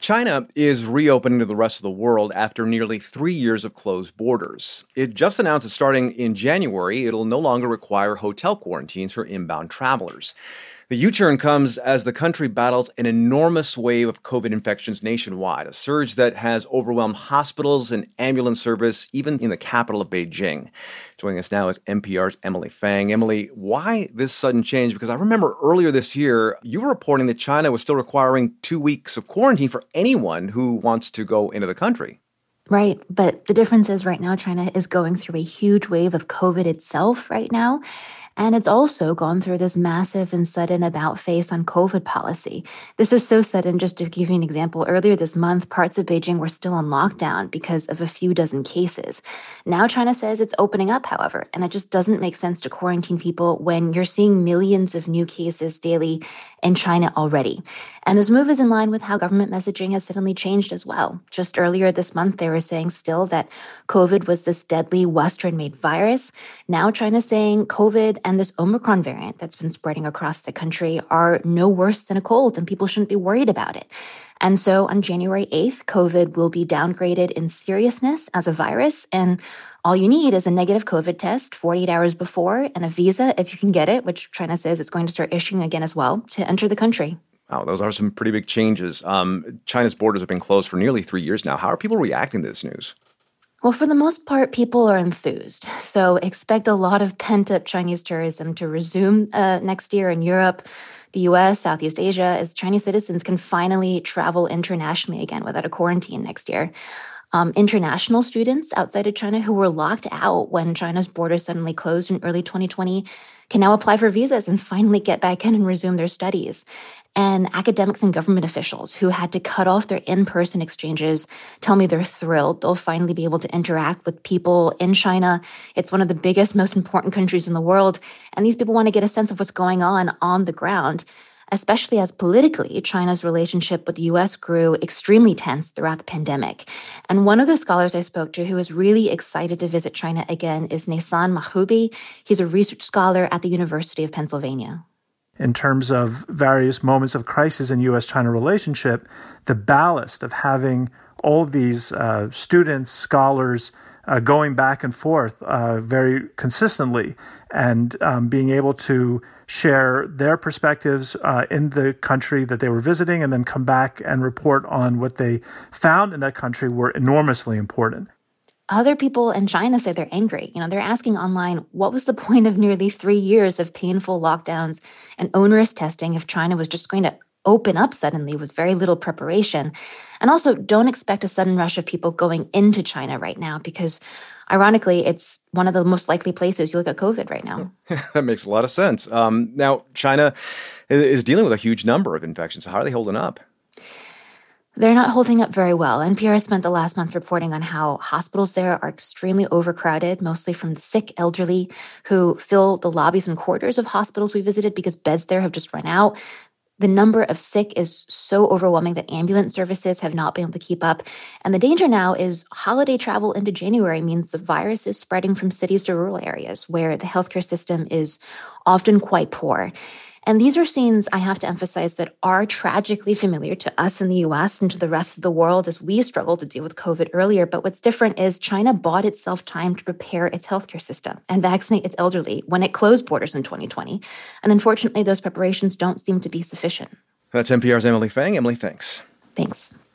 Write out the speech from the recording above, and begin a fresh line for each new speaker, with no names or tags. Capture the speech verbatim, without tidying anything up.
China is reopening to the rest of the world after nearly three years of closed borders. It just announced that starting in January, it'll no longer require hotel quarantines for inbound travelers. The U-turn comes as the country battles an enormous wave of COVID infections nationwide, a surge that has overwhelmed hospitals and ambulance service, even in the capital of Beijing. Joining us now is N P R's Emily Fang. Emily, why this sudden change? Because I remember earlier this year, you were reporting that China was still requiring two weeks of quarantine for anyone who wants to go into the country.
Right. But the difference is right now, China is going through a huge wave of COVID itself right now. And it's also gone through this massive and sudden about-face on COVID policy. This is so sudden. Just to give you an example, earlier this month, parts of Beijing were still on lockdown because of a few dozen cases. Now China says it's opening up, however, and it just doesn't make sense to quarantine people when you're seeing millions of new cases daily in China already. And this move is in line with how government messaging has suddenly changed as well. Just earlier this month, they were saying still that COVID was this deadly Western-made virus. Now China's saying COVID and this Omicron variant that's been spreading across the country are no worse than a cold, and people shouldn't be worried about it. And so on January eighth, COVID will be downgraded in seriousness as a virus, and all you need is a negative COVID test forty-eight hours before and a visa, if you can get it, which China says it's going to start issuing again as well, to enter the country.
Wow, those are some pretty big changes. Um, China's borders have been closed for nearly three years now. How are people reacting to this news?
Well, for the most part, people are enthused. So expect a lot of pent-up Chinese tourism to resume uh, next year in Europe, the U S, Southeast Asia, as Chinese citizens can finally travel internationally again without a quarantine next year. Um, international students outside of China who were locked out when China's borders suddenly closed in early twenty twenty can now apply for visas and finally get back in and resume their studies. And academics and government officials who had to cut off their in-person exchanges tell me they're thrilled. They'll finally be able to interact with people in China. It's one of the biggest, most important countries in the world. And these people want to get a sense of what's going on on the ground, especially as politically, China's relationship with the U S grew extremely tense throughout the pandemic. And one of the scholars I spoke to who is really excited to visit China again is Neysan Mahoubi. He's a research scholar at the University of Pennsylvania.
In terms of various moments of crisis in U S China relationship, the ballast of having all of these uh, students, scholars, uh, going back and forth uh, very consistently and um, being able to share their perspectives uh, in the country that they were visiting and then come back and report on what they found in that country were enormously important.
Other people in China say they're angry. You know, they're asking online, what was the point of nearly three years of painful lockdowns and onerous testing if China was just going to open up suddenly with very little preparation? And also, don't expect a sudden rush of people going into China right now because, ironically, it's one of the most likely places you'll get COVID right now.
That makes a lot of sense. Um, now, China is dealing with a huge number of infections. How are they holding up?
They're not holding up very well. N P R spent the last month reporting on how hospitals there are extremely overcrowded, mostly from the sick elderly who fill the lobbies and corridors of hospitals we visited because beds there have just run out. The number of sick is so overwhelming that ambulance services have not been able to keep up. And the danger now is holiday travel into January means the virus is spreading from cities to rural areas where the healthcare system is often quite poor. And these are scenes, I have to emphasize, that are tragically familiar to us in the U S and to the rest of the world as we struggled to deal with COVID earlier. But what's different is China bought itself time to prepare its healthcare system and vaccinate its elderly when it closed borders in twenty twenty. And unfortunately, those preparations don't seem to be sufficient.
That's N P R's Emily Fang. Emily, thanks.
Thanks.